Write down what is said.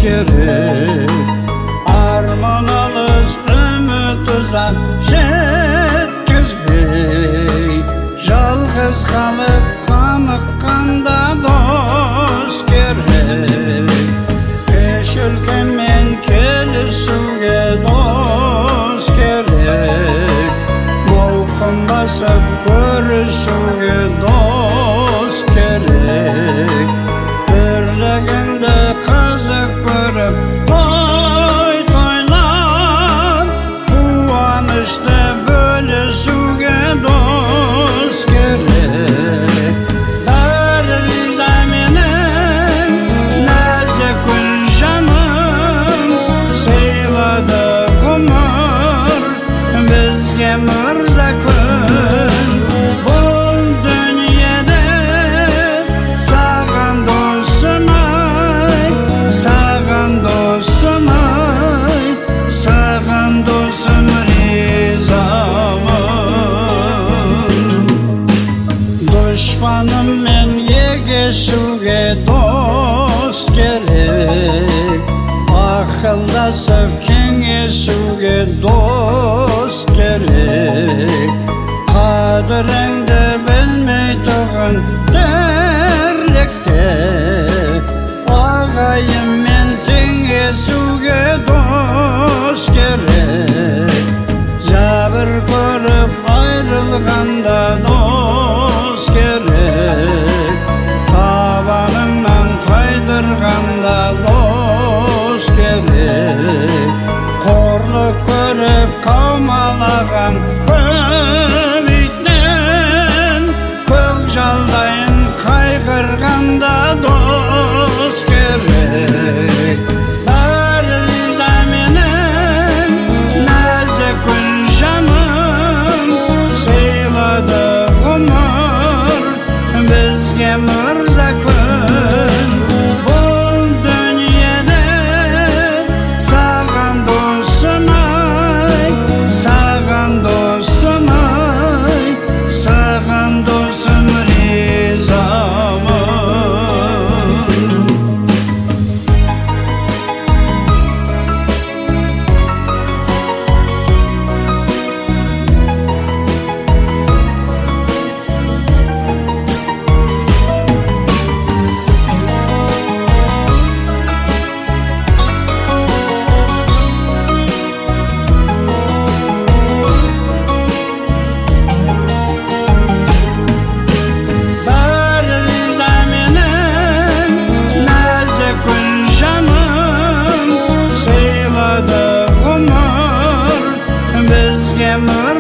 gerek. Arman alız ümit uzak yetkizbey, жалғыз қалып қамыққанда дос керек. Үш өлкемен келісуге дос керек. Мауқын басып көрісуге дос керек. Бірлігіңді қызық көріп той-тойлап, қуанышты бөлісуге дос керек. Бәрі риза менің нәзік гүл жаным, сыйлады ғұмыр бізге мырза күн. Бұл дүниеде саған досым-ай, саған досым-ай, саған досым ризамын. Дұшпаныммен егесуге дос керек. Ақылдасып кеңесуге дос керек. Қадіріңді білмейтұғын тірлікте, ағайынмен теңесуге дос керек. Жәбір көріп айрылғанда дос керек. Табаныңнан тайдырғанда дос керек. Қорлық көріп қаумалаған көп иттен, көкжалдайын қайғырғанда дос керек. Бәрі риза менің нәзік гүл жаным, сыйлады ғұмыр бізге мырза күн. Бұл дүниеде саған досым-ай, саған досым-ай, саған досым ризамын. Бәрі риза менің нәзік гүл жаным, сыйлады ғұмыр бізге